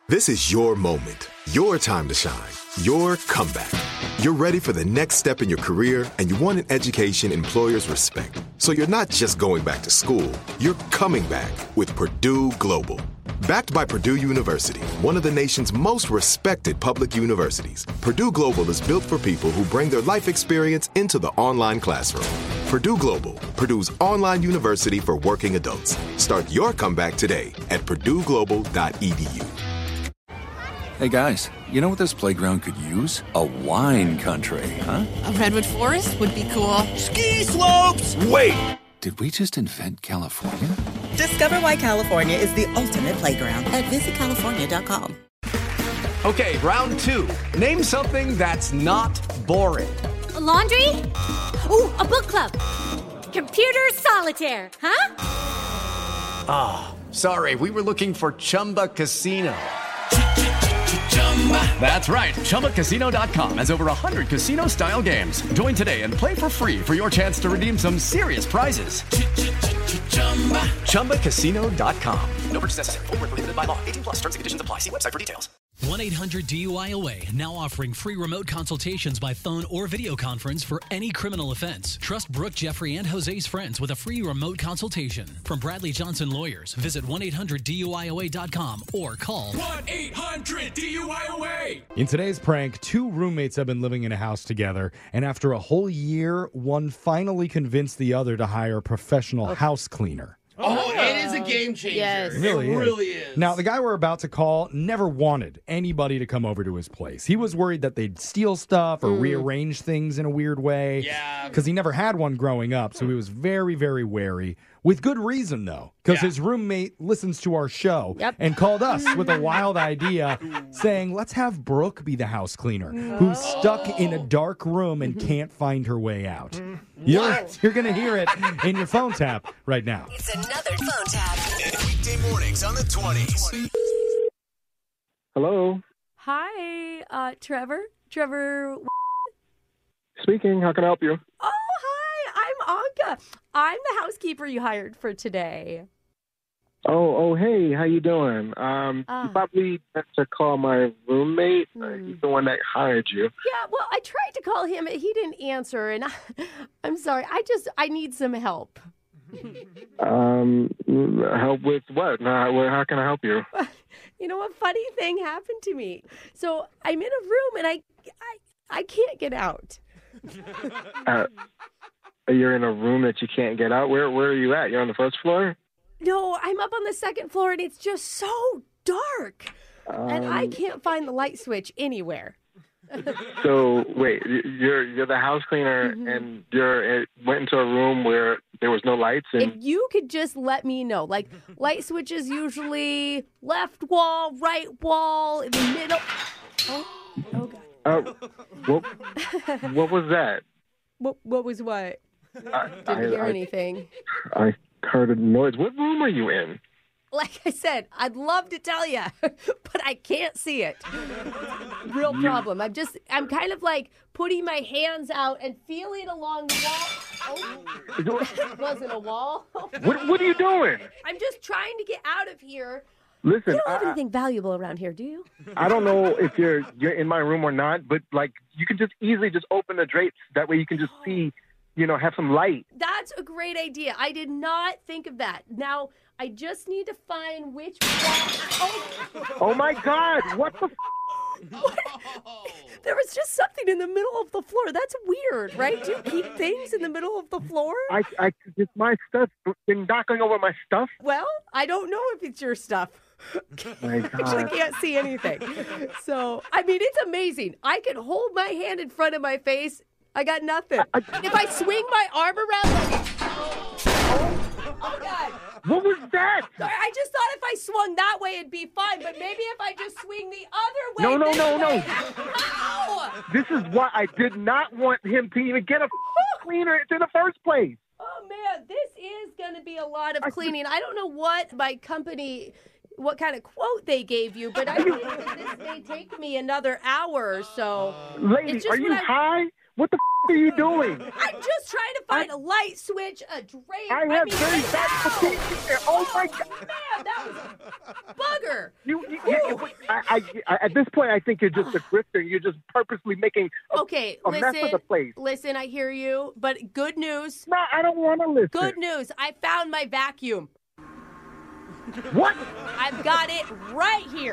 This is your moment, your time to shine, your comeback. You're ready for the next step in your career, and you want an education employers respect. So you're not just going back to school, you're coming back with Purdue Global. Backed by Purdue University, one of the nation's most respected public universities, Purdue Global is built for people who bring their life experience into the online classroom. Purdue Global, Purdue's online university for working adults. Start your comeback today at purdueglobal.edu. Hey guys, you know what this playground could use? A wine country, huh? A redwood forest would be cool. Ski slopes! Wait! Did we just invent California? Discover why California is the ultimate playground at visitcalifornia.com. Okay, round two. Name something that's not boring. A laundry? Ooh, a book club. Computer solitaire, huh? Ah, sorry, we were looking for Chumba Casino. That's right. ChumbaCasino.com has over 100 casino-style games. Join today and play for free for your chance to redeem some serious prizes. ChumbaCasino.com. No purchase necessary. Void where prohibited by law. 18 plus. Terms and conditions apply. See website for details. 1-800-DUI-OA now offering free remote consultations by phone or video conference for any criminal offense. Trust Brooke, Jeffrey, and Jose's friends with a free remote consultation. From Bradley Johnson Lawyers, visit 1-800-DUI-OA.com or call 1-800-DUI-OA. In today's prank, two roommates have been living in a house together, and after a whole year, one finally convinced the other to hire a professional house cleaner. Oh, it is a game changer. Yes. It really is. Now, the guy we're about to call never wanted anybody to come over to his place. He was worried that they'd steal stuff or rearrange things in a weird way. Yeah. Because he never had one growing up, so he was very, very wary. With good reason, though, because his roommate listens to our show and called us with a wild idea saying, let's have Brooke be the house cleaner who's stuck in a dark room and can't find her way out. You're going to hear it in your phone tap right now. It's another phone tap. Weekday mornings on the 20s. Hello. Hi, Trevor. Trevor. Speaking. How can I help you? Oh, hi. I'm Anka. I'm the housekeeper you hired for today. Oh, hey. How you doing? You probably have to call my roommate. He's the one that hired you. Yeah, well, I tried to call him. He didn't answer, and I'm sorry. I need some help. Help with what? How can I help you? You know, a funny thing happened to me. So I'm in a room, and I can't get out. You're in a room that you can't get out? Where are you at? You're on the first floor? No, I'm up on the second floor, and it's just so dark. And I can't find the light switch anywhere. So, wait, you're the house cleaner, and you went into a room where there was no lights? And if you could just let me know. Like, light switches usually left wall, right wall, in the middle. Oh God. What was that? What was what? Didn't hear anything. I heard a noise. What room are you in? Like I said, I'd love to tell you, but I can't see it. Real problem. I'm kind of like putting my hands out and feeling along the wall. Oh, it wasn't a wall. What are you doing? I'm just trying to get out of here. Listen, you don't have anything valuable around here, do you? I don't know if you're in my room or not, but like you can just easily just open the drapes. That way you can just see, have some light. That's a great idea. I did not think of that. Now, I just need to find which wall. Oh my God! What the? What? There was just something in the middle of the floor. That's weird, right? Do you keep things in the middle of the floor? It's my stuff. Been knocking over my stuff. Well, I don't know if it's your stuff. My God. Actually can't see anything. So, I mean, it's amazing. I can hold my hand in front of my face. I got nothing. If I swing my arm around, oh God. What was that? Sorry, I just thought if I swung that way, it'd be fine. But maybe if I just swing the other way. No. Ow! This is why I did not want him to even get a cleaner in the first place. Oh, man, this is going to be a lot of cleaning. I don't know what my company, what kind of quote they gave you, but I think that this may take me another hour or so. Lady, are you high? What the are you doing? I'm just trying to find a light switch, a drape. I have very bad location there. Oh, my God. Man, that was a bugger. At this point, I think you're just a grifter. You're just purposely making a mess of the place. Listen, I hear you, but good news. No, I don't want to listen. Good news. I found my vacuum. What? I've got it right here.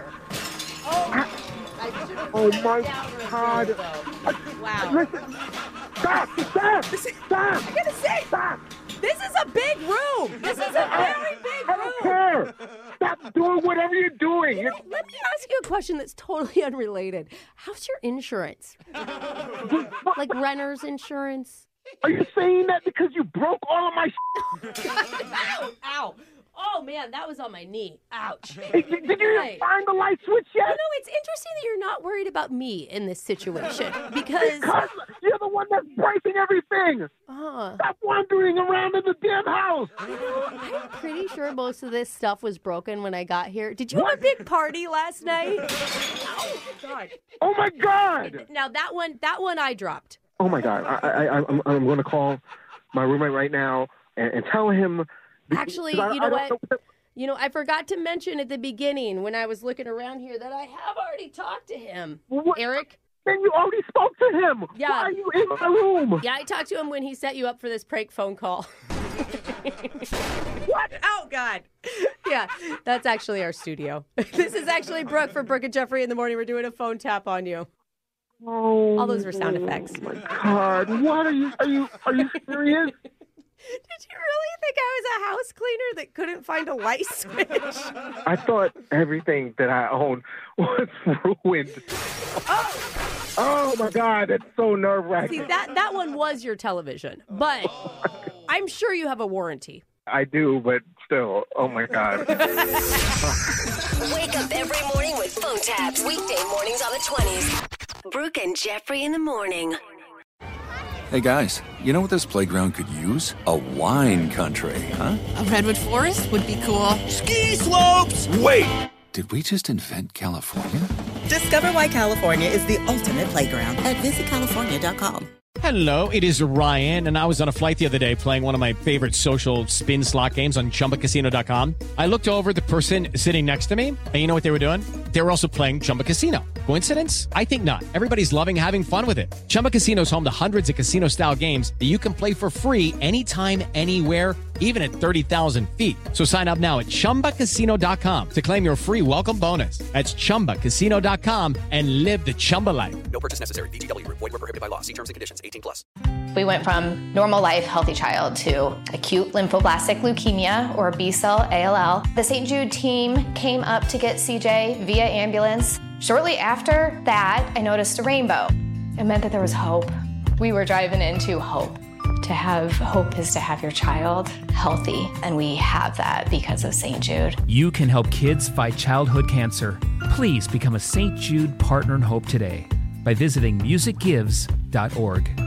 Oh my God. Wow. Listen. Stop. I gotta say, this is a big room. This is a very big room. I don't care. Stop doing whatever you're doing. Let me ask you a question that's totally unrelated. How's your insurance? Like renter's insurance? Are you saying that because you broke all of my Ow. Oh, man, that was on my knee. Ouch. Did you even find the light switch yet? No, it's interesting that you're not worried about me in this situation. Because you're the one that's breaking everything. Stop wandering around in the damn house. I'm pretty sure most of this stuff was broken when I got here. Did you have a big party last night? Oh, God. Oh, my God. Now, that one I dropped. Oh, my God. I'm going to call my roommate right now and tell him. Actually, you know what? I forgot to mention at the beginning when I was looking around here that I have already talked to him. What? Eric? Then you already spoke to him. Yeah. Why are you in my room? Yeah, I talked to him when he set you up for this prank phone call. What? Oh, God. Yeah, that's actually our studio. This is actually Brooke for Brooke and Jeffrey in the Morning. We're doing a phone tap on you. Oh, all those were sound effects. Oh, my God. What are you serious? Did you really think I was a house cleaner that couldn't find a light switch? I thought everything that I owned was ruined. Oh my God, that's so nerve-wracking. See, that one was your television, but I'm sure you have a warranty. I do, but still, oh my God. Wake up every morning with phone taps. Weekday mornings on the 20s. Brooke and Jeffrey in the Morning. Hey guys, you know what this playground could use? A wine country, huh? A redwood forest would be cool. Ski slopes! Wait! Did we just invent California? Discover why California is the ultimate playground at visitcalifornia.com. Hello, it is Ryan, and I was on a flight the other day playing one of my favorite social spin slot games on ChumbaCasino.com. I looked over at the person sitting next to me, and you know what they were doing? They were also playing Chumba Casino. Coincidence? I think not. Everybody's loving having fun with it. Chumba Casino is home to hundreds of casino-style games that you can play for free anytime, anywhere, even at 30,000 feet. So sign up now at ChumbaCasino.com to claim your free welcome bonus. That's ChumbaCasino.com and live the Chumba life. No purchase necessary. VGW. Void where prohibited by law. See terms and conditions. 18+. We went from normal life, healthy child to acute lymphoblastic leukemia, or B-cell ALL. The St. Jude team came up to get CJ via ambulance. Shortly after that, I noticed a rainbow. It meant that there was hope. We were driving into hope. To have hope is to have your child healthy, and we have that because of St. Jude. You can help kids fight childhood cancer. Please become a St. Jude Partner in Hope today by visiting musicgives.org.